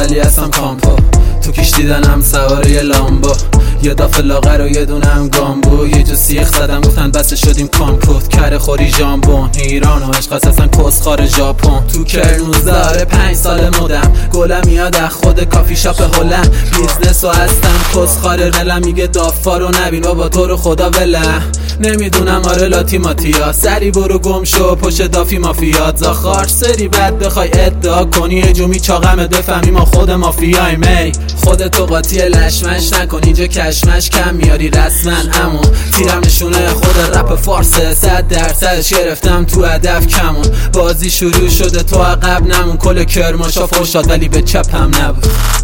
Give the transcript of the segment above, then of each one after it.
ولی هستم کامپو. تو کش دیدنم سواره لامبو، یه دافه لاغر و یه دونم گامبو. یه جو سیخ زدم گفتن بس شدیم کامپوت. کره خوری ژامبون ایران و عشق اصلا کسخار ژاپن. تو کرنوزاره 5 سال مدم، گلم میاد از خود کافی شاپ هلند. بیزنس و هستم کسخار رلم، میگه دافا رو نبین بابا تو رو خدا ولم. نمیدونم آره لاتی ماتیا، سری برو گم شو پشت دافی مافیات. زاخار سری بعد بخوای ادعا کنی یه جو میچاقمت بفهمی ما خود مافیاییم. ای خودتو قاطی لشمش نکن، اینجا کشمش کم میاری رسما. اما تیرم نشونه خود رپ فارسه، 100% گرفتم تو هدف کمون. بازی شروع شده تو عقب نمون، کل کرماشا فوشاد ولی به چپم نبود.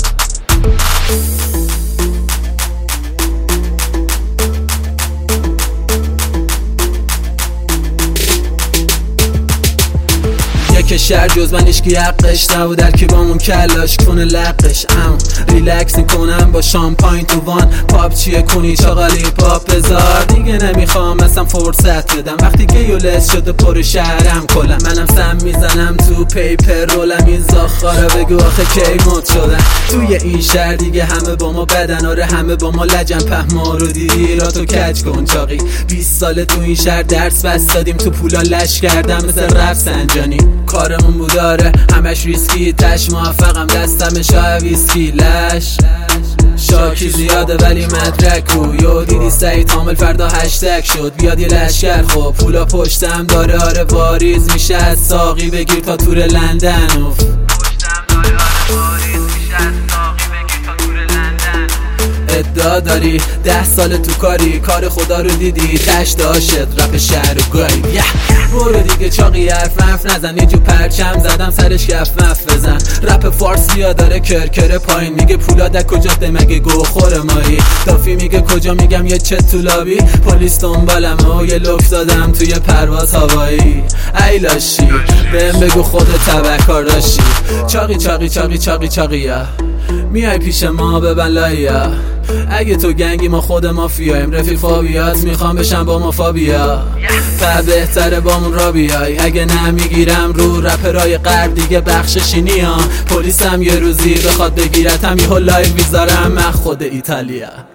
که شهر جز من اشکی حقش نبود، در کی بامون کلاش کنه لقش. ریلکس میکنم با شامپاین تو وان، پاپ چیه کنی چاقالی پاپ بزار. دیگه نمیخوام اصلا فرصت بدم، وقتی که یولس شده پر شهرم کلم. منم سم میزنم تو پیپر رولم، این زاخارا بگو آخه کی مد شدن توی این شهر. دیگه همه با ما بدن، آره همه با ما لجن. پهما رو دیدی را تو کج کن چاقی. 20 ساله تو این شهر درس بس دادیم، تو پولا لش کردم مثل رفسنجانی. کارمون بوداره همش ریسکی، تش موفقم دستم شاه ویسکی. لش شاکی زیاده ولی مدرکو، یو دیدی سعید حامل فردا هشتگ شد. بیاد یه لشکر خب پولا پشتم داره، آره واریز میشه از ساقی بگیر تا تور لندن. ادعا داری 10 سال تو کاری، کار خدا رو دیدی تش داشت رپ شهر و گایی. برو دیگه چاقی حرف مف نزن، یه جو پرچم زدم سرش گف مف بزن. رپ فارسی ها داره کرکره پایین، میگه پولاد کجاست مگه گو خور مایی. دافی میگه کجا، میگم یه چت تو لابی. پلیس دنبالم و یه لوک دادم توی پرواز هوایی. ای لاشی بهم بگو خودت تبهکار داشتی. چاقی چاقی چاقی چاقی چاقیا میای پیش ما ببن لایا. اگه تو گنگی ما خود مافیاییم، رفیق فابیاز میخوام بشم با ما فابیا. بهتره بامون را بیای، اگه نمیگیرم رو رپرای غرب دیگه بخششی نیام. پلیسم یه روزی بخواد بگیرتم یهو لایو میذارم من خود ایتالیا.